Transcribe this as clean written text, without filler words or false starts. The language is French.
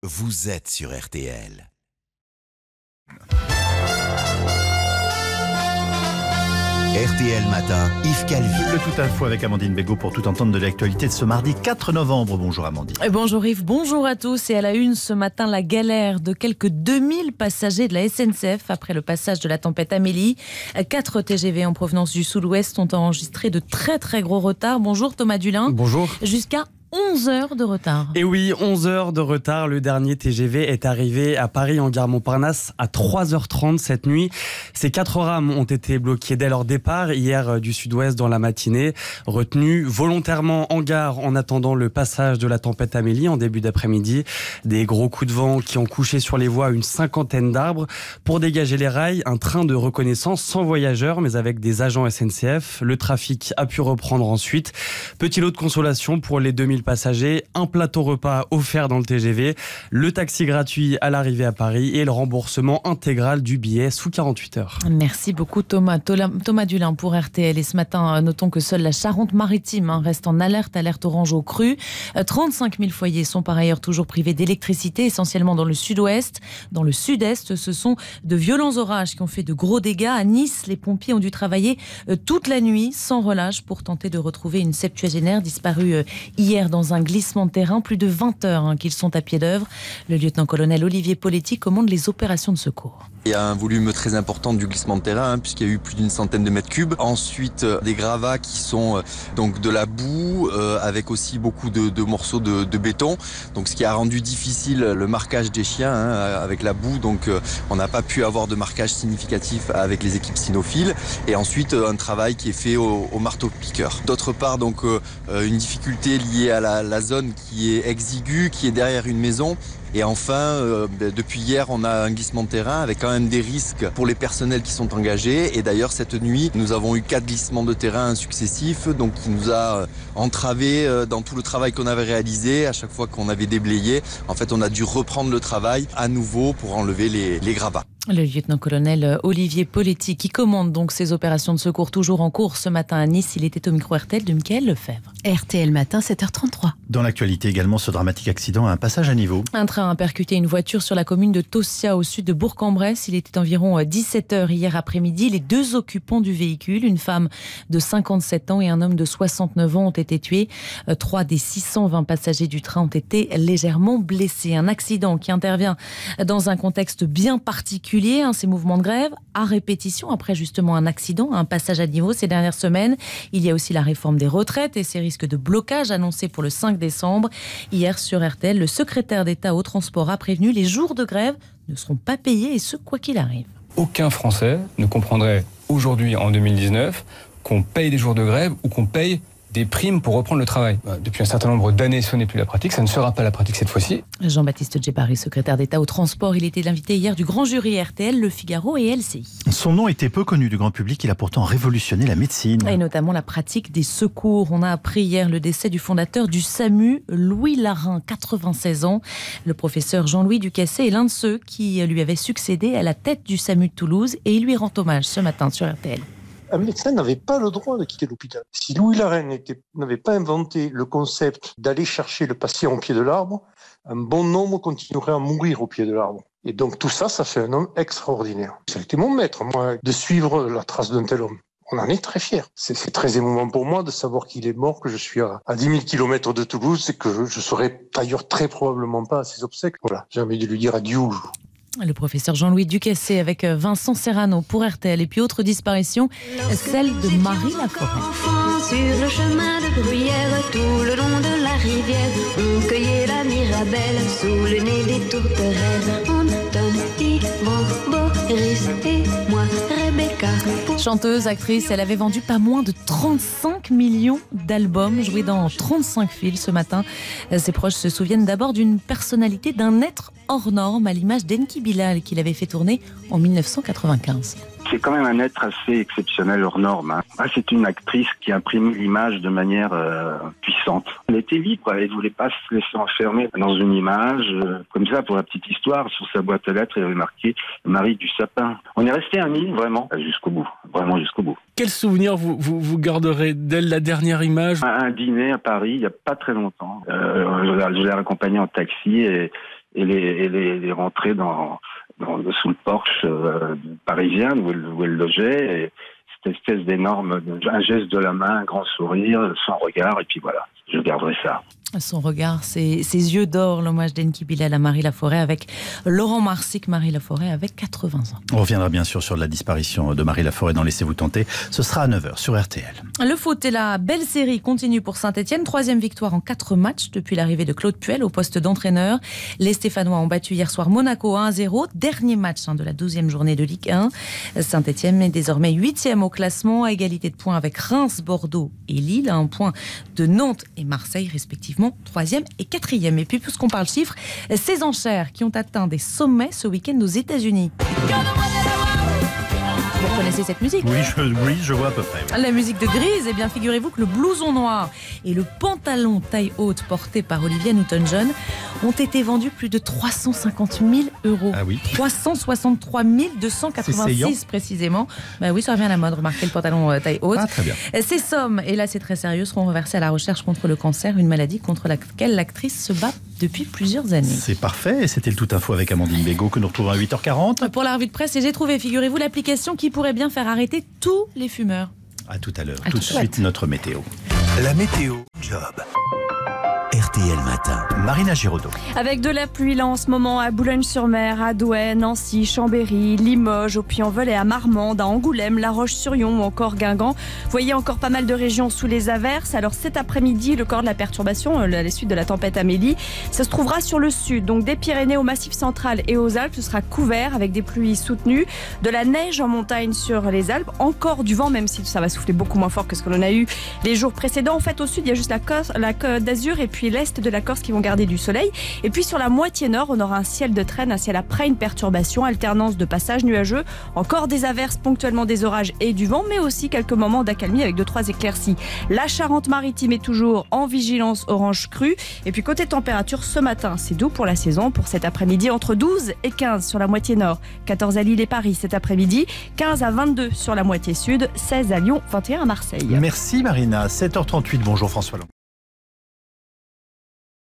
vous êtes sur RTL. RTL Matin, Yves Calvi. Le tout à fois avec Amandine Bégaud pour tout entendre de l'actualité de ce mardi 4 novembre. Bonjour Amandine. Bonjour Yves, bonjour à tous. Et à la une ce matin, la galère de quelques 2000 passagers de la SNCF après le passage de la tempête Amélie. 4 TGV en provenance du sud-ouest ont enregistré de très gros retards. Bonjour Thomas Dulin. Bonjour. Jusqu'à 11 heures de retard. Et oui, 11 heures de retard. Le dernier TGV est arrivé à Paris en gare Montparnasse à 3h30 cette nuit. Ces 4 rames ont été bloquées dès leur départ hier du sud-ouest dans la matinée, retenues volontairement en gare en attendant le passage de la tempête Amélie en début d'après-midi. Des gros coups de vent qui ont couché sur les voies une 50aine d'arbres. Pour dégager les rails, un train de reconnaissance sans voyageurs mais avec des agents SNCF. Le trafic a pu reprendre ensuite. Petit lot de consolation pour les 2000 passagers, un plateau repas offert dans le TGV, le taxi gratuit à l'arrivée à Paris et le remboursement intégral du billet sous 48 heures. Merci beaucoup Thomas Dulin pour RTL. Et ce matin, notons que seule la Charente-Maritime reste en alerte orange aux crues. 35 000 foyers sont par ailleurs toujours privés d'électricité, essentiellement dans le sud-ouest. Dans le sud-est, ce sont de violents orages qui ont fait de gros dégâts. À Nice, les pompiers ont dû travailler toute la nuit sans relâche pour tenter de retrouver une septuagénaire disparue hier dans un glissement de terrain. Plus de 20 heures qu'ils sont à pied d'œuvre. Le lieutenant-colonel Olivier Poletti commande les opérations de secours. Il y a un volume très important du glissement de terrain puisqu'il y a eu plus d'une centaine de mètres cubes. Ensuite, des gravats qui sont donc de la boue avec aussi beaucoup de morceaux de béton. Donc ce qui a rendu difficile le marquage des chiens avec la boue. Donc on n'a pas pu avoir de marquage significatif avec les équipes cynophiles. Et ensuite un travail qui est fait au marteau-piqueur. D'autre part, donc une difficulté liée à la zone qui est exiguë, qui est derrière une maison. Et enfin, depuis hier, on a un glissement de terrain avec quand même des risques pour les personnels qui sont engagés. Et d'ailleurs, cette nuit, nous avons eu 4 glissements de terrain successifs, donc qui nous a entravé dans tout le travail qu'on avait réalisé. À chaque fois qu'on avait déblayé, en fait, on a dû reprendre le travail à nouveau pour enlever les gravats. Le lieutenant-colonel Olivier Poletti qui commande donc ces opérations de secours toujours en cours ce matin à Nice. Il était au micro RTL de Mickaël Lefebvre. RTL Matin, 7h33. Dans l'actualité également, ce dramatique accident à un passage à niveau. Un train a percuté une voiture sur la commune de Tossia au sud de Bourg-en-Bresse. Il était environ 17h hier après-midi. Les 2 occupants du véhicule, une femme de 57 ans et un homme de 69 ans ont été tués. 3 des 620 passagers du train ont été légèrement blessés. Un accident qui intervient dans un contexte bien particulier. Ces mouvements de grève à répétition après justement un accident, un passage à niveau ces dernières semaines. Il y a aussi la réforme des retraites et ses risques de blocage annoncés pour le 5 décembre. Hier sur RTL, le secrétaire d'État au transport a prévenu les jours de grève ne seront pas payés et ce quoi qu'il arrive. Aucun Français ne comprendrait aujourd'hui en 2019 qu'on paye des jours de grève ou qu'on paye des primes pour reprendre le travail. Depuis un certain nombre d'années, ce n'est plus la pratique, ça ne sera pas la pratique cette fois-ci. Jean-Baptiste Djebbari, secrétaire d'État au transport, il était l'invité hier du grand jury RTL, Le Figaro et LCI. Son nom était peu connu du grand public, il a pourtant révolutionné la médecine. Et notamment la pratique des secours. On a appris hier le décès du fondateur du SAMU, Louis Larin, 96 ans. Le professeur Jean-Louis Ducassé est l'un de ceux qui lui avait succédé à la tête du SAMU de Toulouse et il lui rend hommage ce matin sur RTL. Un médecin n'avait pas le droit de quitter l'hôpital. Si Louis Larin n'avait pas inventé le concept d'aller chercher le patient au pied de l'arbre, un bon nombre continuerait à mourir au pied de l'arbre. Et donc tout ça, ça fait un homme extraordinaire. Ça a été mon maître, moi, de suivre la trace d'un tel homme. On en est très fiers. C'est très émouvant pour moi de savoir qu'il est mort, que je suis à 10 000 km de Toulouse et que je serai d'ailleurs très probablement pas à ses obsèques. Voilà, j'ai envie de lui dire adieu. Le professeur Jean-Louis Ducassé avec Vincent Serrano pour RTL. Et puis autre disparition, celle de Marie Laforêt. Sur le chemin de Bruyère, tout le long de la rivière, on cueillait la mirabelle sous le nez des tourterelles. Anton, Yvan, Boris et moi, Rebecca. Chanteuse, actrice, elle avait vendu pas moins de 35 millions d'albums, joués dans 35 films ce matin. Ses proches se souviennent d'abord d'une personnalité, d'un être hors norme, à l'image d'Enki Bilal, qu'il avait fait tourner en 1995. C'est quand même un être assez exceptionnel hors norme. C'est une actrice qui imprime l'image de manière puissante. Elle était libre, elle ne voulait pas se laisser enfermer dans une image. Comme ça, pour la petite histoire, sur sa boîte à lettres, il y avait marqué « Marie du Sapin ». On est resté amis, vraiment, jusqu'au bout. Vraiment jusqu'au bout. Quel souvenir vous garderez d'elle, la dernière image ? Un dîner à Paris, il n'y a pas très longtemps. Je l'ai accompagnée en taxi et et les rentrer sous le porche parisien où elle logeait. Et cette espèce d'énorme, un geste de la main, un grand sourire, son regard, et puis voilà, je garderai ça. Son regard, ses yeux d'or, l'hommage d'Enki Bilal à Marie Laforêt avec Laurent Marsic. Marie Laforêt avec 80 ans. On reviendra bien sûr sur la disparition de Marie Laforêt dans Laissez-vous tenter. Ce sera à 9h sur RTL. Le foot et la belle série continue pour Saint-Etienne. 3e victoire en 4 matchs depuis l'arrivée de Claude Puel au poste d'entraîneur. Les Stéphanois ont battu hier soir Monaco 1-0. Dernier match de la 12e journée de Ligue 1. Saint-Etienne est désormais 8e au classement, à égalité de points avec Reims, Bordeaux et Lille. À un point de Nantes et Marseille respectivement. 3e et 4e. Et puis, puisqu'on parle chiffres, ces enchères qui ont atteint des sommets ce week-end aux États-Unis. Vous connaissez cette musique ? Oui, je vois à peu près. Oui. La musique de Grease, eh bien, figurez-vous que le blouson noir et le pantalon taille haute porté par Olivia Newton-John ont été vendus plus de 350 000 €. Ah oui. 363 286 précisément. Bah oui, ça revient à la mode, remarquez le pantalon taille haute. Ah, très bien. Ces sommes, et là c'est très sérieux, seront reversées à la recherche contre le cancer, une maladie contre laquelle l'actrice se bat depuis plusieurs années. C'est parfait. C'était le Tout Info avec Amandine Bégaud que nous retrouvons à 8h40. Pour la revue de presse, et j'ai trouvé, figurez-vous, l'application qui pourrait bien faire arrêter tous les fumeurs. À tout à l'heure. Tout de suite, notre météo. La météo job. RTL Matin. Marina Giraudot. Avec de la pluie là en ce moment à Boulogne-sur-Mer, à Douai, Nancy, Chambéry, Limoges, au Puy-en-Velay, à Marmande, à Angoulême, La Roche-sur-Yon ou encore Guingamp. Vous voyez encore pas mal de régions sous les averses. Alors cet après-midi, le corps de la perturbation, à la suite de la tempête Amélie, ça se trouvera sur le sud. Donc des Pyrénées au Massif central et aux Alpes, ce sera couvert avec des pluies soutenues, de la neige en montagne sur les Alpes, encore du vent, même si ça va souffler beaucoup moins fort que ce que l'on a eu les jours précédents. En fait, au sud, il y a juste la Côte d'Azur et puis l'est de la Corse qui vont garder du soleil. Et puis sur la moitié nord, on aura un ciel de traîne, un ciel après une perturbation, alternance de passages nuageux, encore des averses, ponctuellement des orages et du vent, mais aussi quelques moments d'accalmie avec 2-3 éclaircies. La Charente-Maritime est toujours en vigilance orange crue. Et puis côté température, ce matin, c'est doux pour la saison. Pour cet après-midi, entre 12 et 15 sur la moitié nord, 14 à Lille et Paris cet après-midi, 15 à 22 sur la moitié sud, 16 à Lyon, 21 à Marseille. Merci Marina. 7h38. Bonjour François Long.